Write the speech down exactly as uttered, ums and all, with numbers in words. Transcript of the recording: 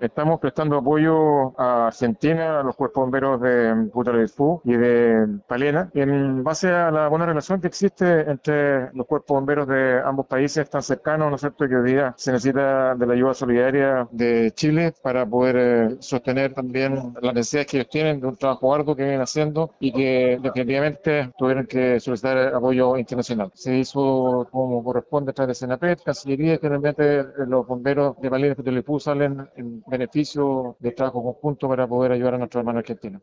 estamos prestando apoyo a Argentina, a los cuerpos bomberos de Putalifú y de Palena, en base a la buena relación que existe entre los cuerpos bomberos de ambos países tan cercanos, ¿no es cierto?, que hoy día se necesita de la ayuda solidaria de Chile para poder eh, sostener también las necesidades que ellos tienen de un trabajo arduo que vienen haciendo y que definitivamente tuvieron que solicitar apoyo internacional. Se hizo como corresponde a través de Senapet, Cancillería, y finalmente los bomberos de Palena y Putalifú salen en beneficio del trabajo conjunto para poder ayudar a nuestros hermanos argentinos.